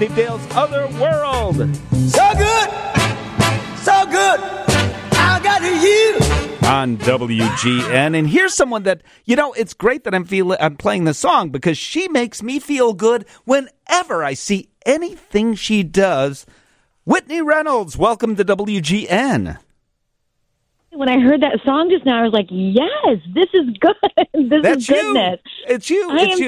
Steve Dale's Other World. So good, I got you. On WGN. And here's someone that, it's great that I'm playing the song because she makes me feel good whenever I see anything she does. Whitney Reynolds, welcome to WGN. When I heard that song just now, I was like, yes, this is good. That's goodness. It's you.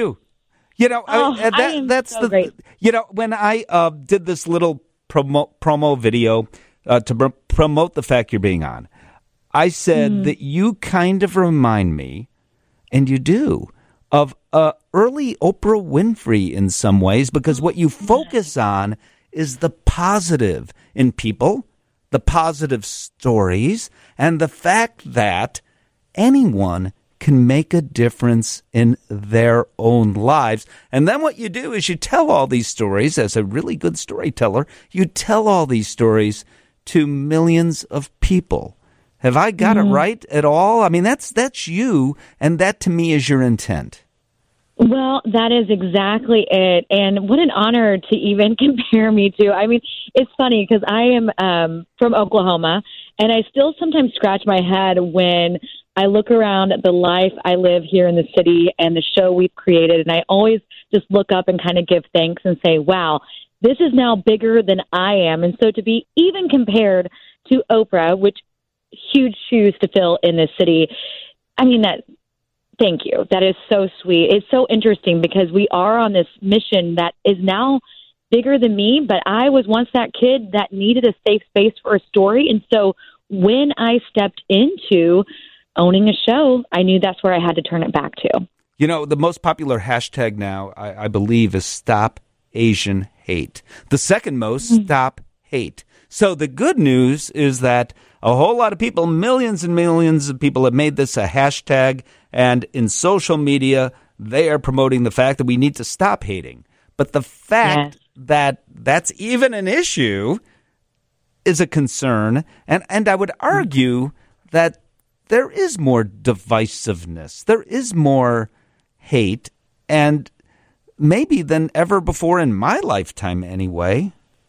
That's great. When I did this little promo video to promote the fact you're being on, I said that you kind of remind me, and you do, of early Oprah Winfrey in some ways, because what you focus on is the positive in people, the positive stories, and the fact that anyone can make a difference in their own lives. And then what you do is you tell all these stories. As a really good storyteller, you tell all these stories to millions of people. Have I got it right at all? I mean, that's you, and that to me is your intent. Well, that is exactly it. And what an honor to even compare me to. I mean, it's funny because I am from Oklahoma, and I still sometimes scratch my head when I look around at the life I live here in the city and the show we've created, and I always just look up and kind of give thanks and say, wow, this is now bigger than I am. And so to be even compared to Oprah, which huge shoes to fill in this city, I mean, thank you. That is so sweet. It's so interesting because we are on this mission that is now bigger than me, but I was once that kid that needed a safe space for a story. And so when I stepped into owning a show, I knew that's where I had to turn it back to. The most popular hashtag now, I believe, is Stop Asian Hate. The second most, Stop Hate. So the good news is that a whole lot of people, millions and millions of people have made this a hashtag, and in social media, they are promoting the fact that we need to stop hating. But the fact that that's even an issue is a concern, and I would argue that there is more divisiveness, there is more hate, and maybe than ever before in my lifetime anyway.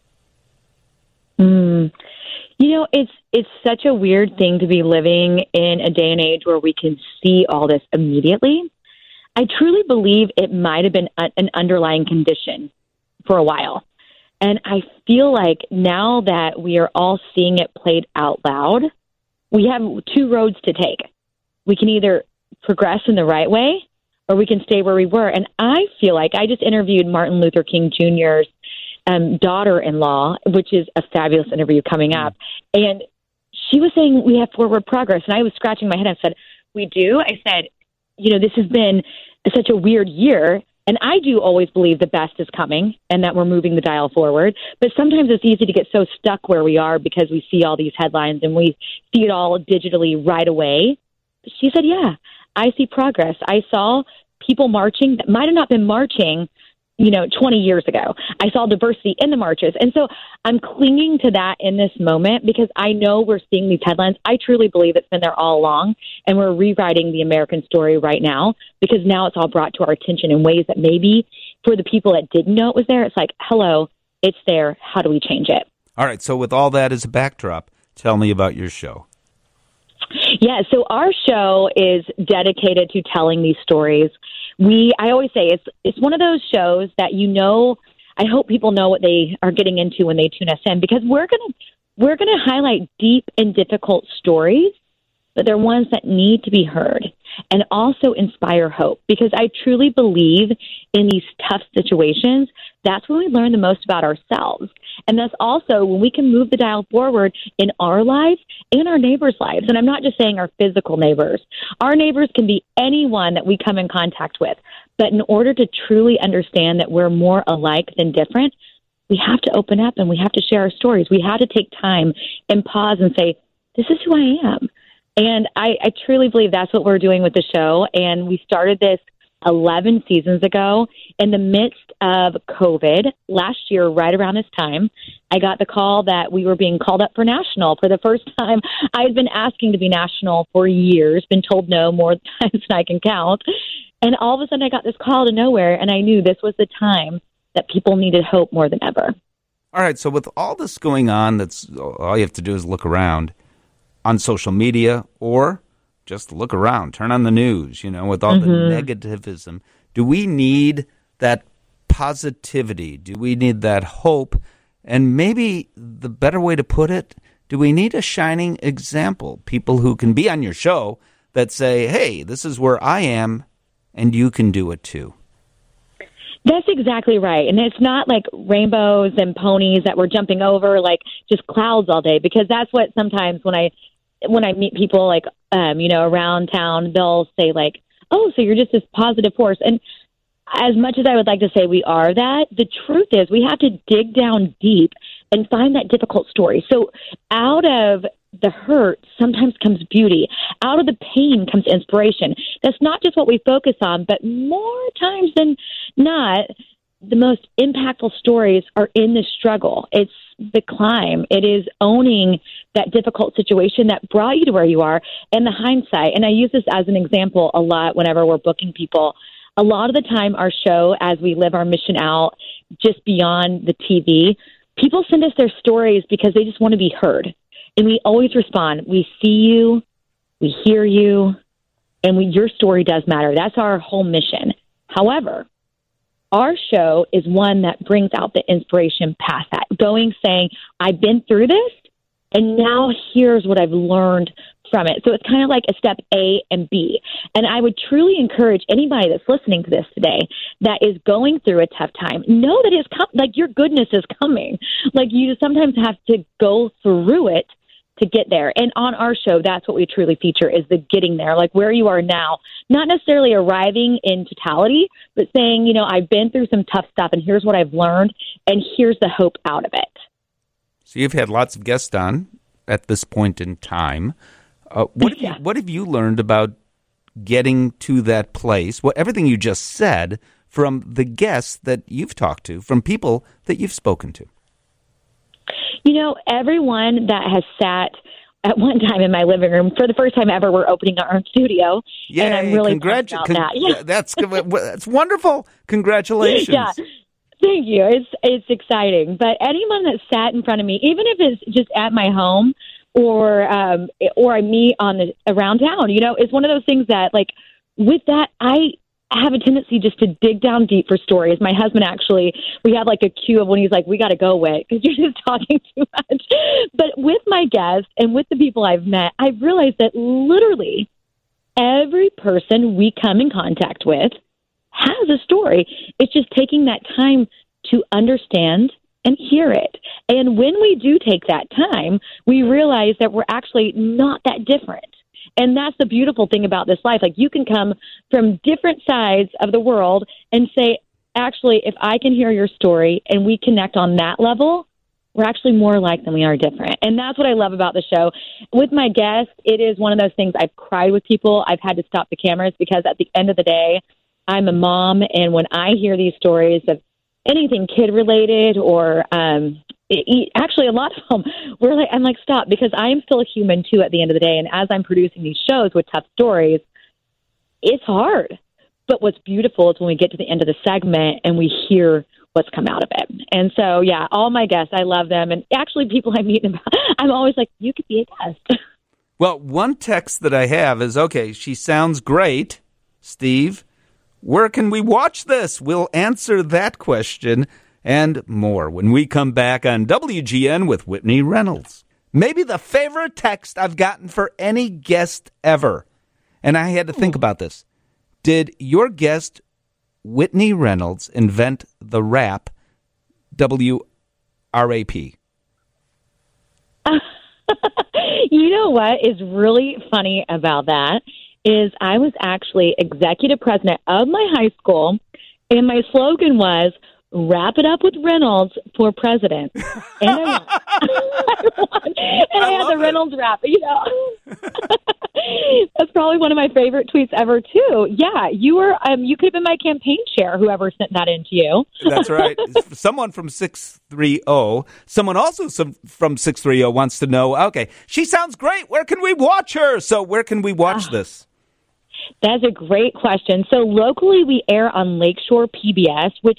It's such a weird thing to be living in a day and age where we can see all this immediately. I truly believe it might have been an underlying condition for a while. And I feel like now that we are all seeing it played out loud, we have two roads to take. We can either progress in the right way or we can stay where we were. And I feel like I just interviewed Martin Luther King Jr.'s daughter-in-law, which is a fabulous interview coming up. And she was saying we have forward progress. And I was scratching my head. I said, we do? I said, this has been such a weird year. And I do always believe the best is coming and that we're moving the dial forward. But sometimes it's easy to get so stuck where we are because we see all these headlines and we see it all digitally right away. She said, yeah, I see progress. I saw people marching that might have not been marching 20 years ago. I saw diversity in the marches. And so I'm clinging to that in this moment because I know we're seeing these headlines. I truly believe it's been there all along, and we're rewriting the American story right now because now it's all brought to our attention in ways that maybe for the people that didn't know it was there, it's like, hello, it's there. How do we change it? All right. So with all that as a backdrop, tell me about your show. Yeah, so our show is dedicated to telling these stories. I always say it's one of those shows that I hope people know what they are getting into when they tune us in, because we're gonna highlight deep and difficult stories, but they're ones that need to be heard and also inspire hope, because I truly believe in these tough situations, that's when we learn the most about ourselves. And that's also when we can move the dial forward in our lives and our neighbors' lives. And I'm not just saying our physical neighbors. Our neighbors can be anyone that we come in contact with. But in order to truly understand that we're more alike than different, we have to open up and we have to share our stories. We have to take time and pause and say, this is who I am. And I truly believe that's what we're doing with the show. And we started this 11 seasons ago in the midst of COVID. Last year, right around this time, I got the call that we were being called up for national for the first time. I had been asking to be national for years, been told no more times than I can count. And all of a sudden I got this call out of nowhere, and I knew this was the time that people needed hope more than ever. All right, so with all this going on, that's all you have to do is look around on social media or just look around, turn on the news, with all the negativism. Do we need that positivity? Do we need that hope? And maybe the better way to put it, do we need a shining example? People who can be on your show that say, hey, this is where I am, and you can do it too. That's exactly right. And it's not like rainbows and ponies that we're jumping over, like just clouds all day, because that's what sometimes when I meet people like, around town, they'll say like, oh, so you're just this positive force. And as much as I would like to say we are that, the truth is we have to dig down deep and find that difficult story. So out of the hurt sometimes comes beauty. Out of the pain comes inspiration. That's not just what we focus on, but more times than not, the most impactful stories are in the struggle. It's the climb. It is owning that difficult situation that brought you to where you are and the hindsight. And I use this as an example a lot whenever we're booking people. A lot of the time, our show, as we live our mission out just beyond the TV, people send us their stories because they just want to be heard. And we always respond, we see you, we hear you, and your story does matter. That's our whole mission. However, our show is one that brings out the inspiration past that, saying, I've been through this, and now here's what I've learned from it. So it's kind of like a step A and B. And I would truly encourage anybody that's listening to this today that is going through a tough time, know that it's like your goodness is coming. Like you sometimes have to go through it to get there. And on our show, that's what we truly feature is the getting there, like where you are now, not necessarily arriving in totality, but saying, I've been through some tough stuff and here's what I've learned and here's the hope out of it. So you've had lots of guests on at this point in time. What have you learned about getting to that place? Everything you just said from the guests that you've talked to, from people that you've spoken to. Everyone that has sat at one time in my living room for the first time ever, we're opening our own studio. Yay, and I'm really proud about that. Yeah. That's wonderful. Congratulations. Yeah. Thank you. It's exciting. But anyone that sat in front of me, even if it's just at my home or I meet around town, it's one of those things that, like, with that, I have a tendency just to dig down deep for stories. My husband actually, we have like a cue of when he's like, we got to go, Whit, because you're just talking too much. But with my guests and with the people I've met, I've realized that literally every person we come in contact with has a story. It's just taking that time to understand and hear it. And when we do take that time, we realize that we're actually not that different. And that's the beautiful thing about this life. Like, you can come from different sides of the world and say, actually, if I can hear your story and we connect on that level, we're actually more alike than we are different. And that's what I love about the show. With my guests, it is one of those things. I've cried with people. I've had to stop the cameras because at the end of the day, I'm a mom. And when I hear these stories of anything kid-related or actually, a lot of them, I'm like, stop, because I am still a human, too, at the end of the day. And as I'm producing these shows with tough stories, it's hard. But what's beautiful is when we get to the end of the segment and we hear what's come out of it. And so, yeah, all my guests, I love them. And actually, people I meet, I'm always like, you could be a guest. Well, one text that I have is, okay, she sounds great, Steve. Where can we watch this? We'll answer that question and more when we come back on WGN with Whitney Reynolds. Maybe the favorite text I've gotten for any guest ever. And I had to think about this. Did your guest, Whitney Reynolds, invent the rap, W-R-A-P? You know what is really funny about that is I was actually executive president of my high school, and my slogan was, wrap it up with Reynolds for president. And I won. And I had the Reynolds rap, That's probably one of my favorite tweets ever, too. Yeah, you were. You could have been my campaign chair, whoever sent that in to you. That's right. Someone from 630. Someone also from 630 wants to know, okay, she sounds great. Where can we watch her? So where can we watch this? That's a great question. So locally, we air on Lakeshore PBS, which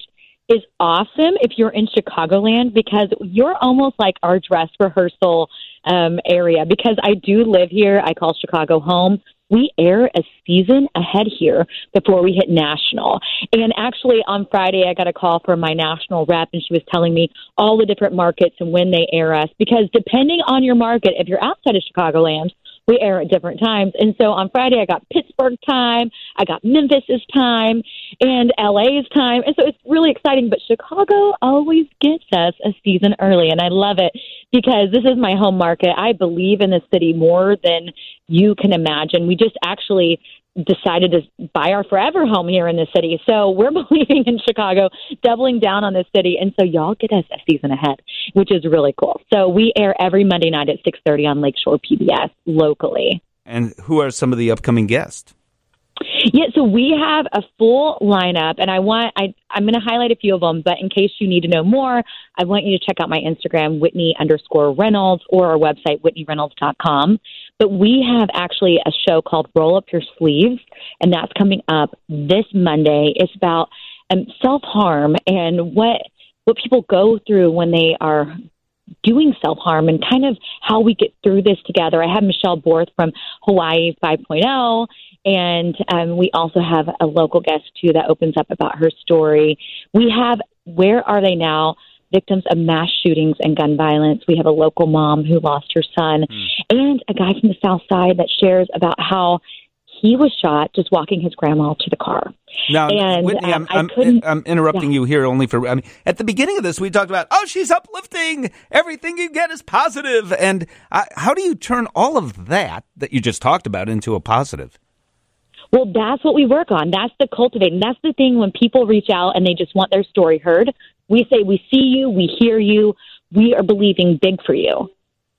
is awesome if you're in Chicagoland, because you're almost like our dress rehearsal area, because I do live here. I call Chicago home. We air a season ahead here before we hit national. And actually on Friday, I got a call from my national rep, and she was telling me all the different markets and when they air us, because depending on your market, if you're outside of Chicagoland, we air at different times. And so on Friday, I got Pittsburgh time, I got Memphis's time, and LA's time. And so it's really exciting. But Chicago always gets us a season early, and I love it because this is my home market. I believe in the city more than you can imagine. We just actually decided to buy our forever home here in the city. So we're believing in Chicago, doubling down on this city. And so y'all get us a season ahead, which is really cool. So we air every Monday night at 6:30 on Lakeshore PBS locally. And who are some of the upcoming guests? Yeah, so we have a full lineup, and I'm going to highlight a few of them, but in case you need to know more, I want you to check out my Instagram, Whitney_Reynolds, or our website, WhitneyReynolds.com. But we have actually a show called Roll Up Your Sleeves, and that's coming up this Monday. It's about self-harm and what people go through when they are doing self-harm, and kind of how we get through this together. I have Michelle Borth from Hawaii 5.0, and we also have a local guest, too, that opens up about her story. We have Where Are They Now? Victims of mass shootings and gun violence. We have a local mom who lost her son, and a guy from the South Side that shares about how he was shot just walking his grandma to the car. Now, and, Whitney, I'm interrupting you here only for, at the beginning of this, we talked about, she's uplifting. Everything you get is positive. And how do you turn all of that you just talked about into a positive? Well, that's what we work on. That's the cultivating. That's the thing when people reach out and they just want their story heard. We say, we see you, we hear you, we are believing big for you.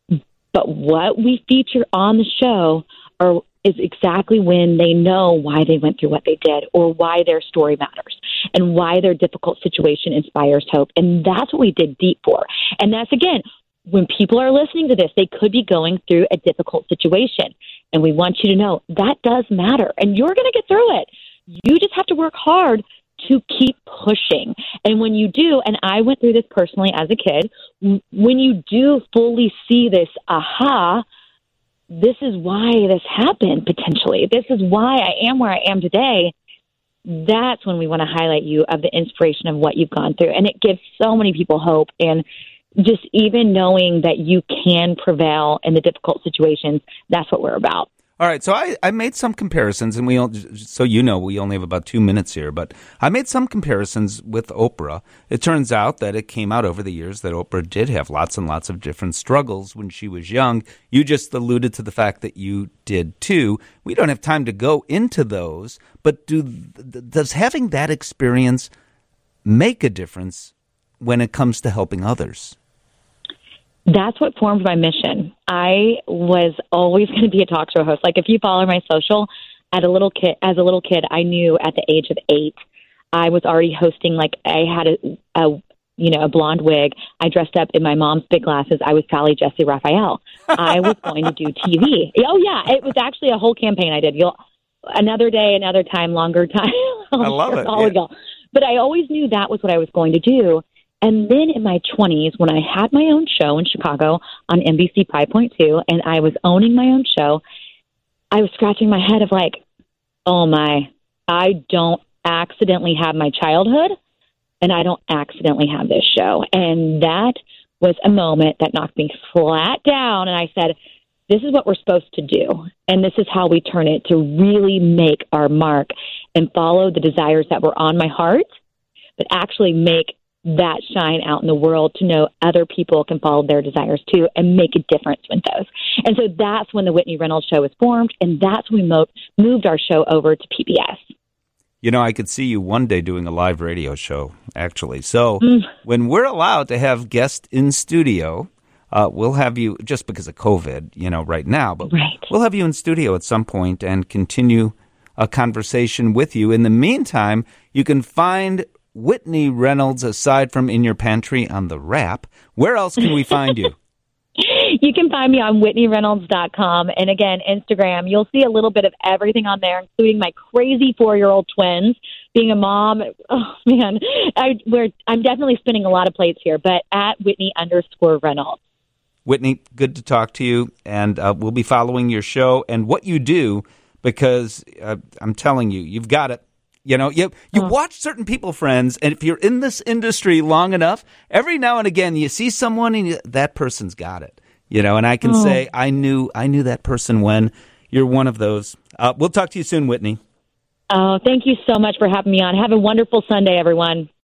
But what we feature on the show is exactly when they know why they went through what they did, or why their story matters, and why their difficult situation inspires hope. And that's what we dig deep for. And that's, again, when people are listening to this, they could be going through a difficult situation. And we want you to know that does matter. And you're going to get through it. You just have to work hard to keep pushing. And when you do, and I went through this personally as a kid, when you do fully see this, this is why this happened potentially. This is why I am where I am today. That's when we want to highlight you of the inspiration of what you've gone through. And it gives so many people hope. And just even knowing that you can prevail in the difficult situations, that's what we're about. All right, so I made some comparisons, and we only have about 2 minutes here, but I made some comparisons with Oprah. It turns out that it came out over the years that Oprah did have lots and lots of different struggles when she was young. You just alluded to the fact that you did too. We don't have time to go into those, but does having that experience make a difference when it comes to helping others? That's what formed my mission. I was always going to be a talk show host. Like, if you follow my social, as a little kid, I knew at the age of 8, I was already hosting. Like, I had a blonde wig. I dressed up in my mom's big glasses. I was Sally Jesse Raphael. I was going to do TV. Oh yeah, it was actually a whole campaign I did. Another day, another time, longer time. I love it. Ago. But I always knew that was what I was going to do. And then in my 20s, when I had my own show in Chicago on NBC 5.2, and I was owning my own show, I was scratching my head of like, oh my, I don't accidentally have my childhood, and I don't accidentally have this show. And that was a moment that knocked me flat down, and I said, this is what we're supposed to do, and this is how we turn it to really make our mark and follow the desires that were on my heart, but actually make that shine out in the world to know other people can follow their desires too and make a difference with those. And so that's when the Whitney Reynolds Show was formed, and that's when we moved our show over to PBS. You know, I could see you one day doing a live radio show, actually. So when we're allowed to have guests in studio, we'll have you, just because of COVID, right now, but We'll have you in studio at some point and continue a conversation with you. In the meantime, you can find Whitney Reynolds, aside from In Your Pantry on the Wrap. Where else can we find you? You can find me on WhitneyReynolds.com. And again, Instagram. You'll see a little bit of everything on there, including my crazy 4-year-old twins. Being a mom, oh, man, I'm definitely spinning a lot of plates here, but at Whitney_Reynolds. Whitney, good to talk to you, and we'll be following your show and what you do, because I'm telling you, you've got it. You know, you watch certain people, friends, and if you're in this industry long enough, every now and again you see someone and that person's got it. You know, and I can say I knew that person when. You're one of those. We'll talk to you soon, Whitney. Oh, thank you so much for having me on. Have a wonderful Sunday, everyone.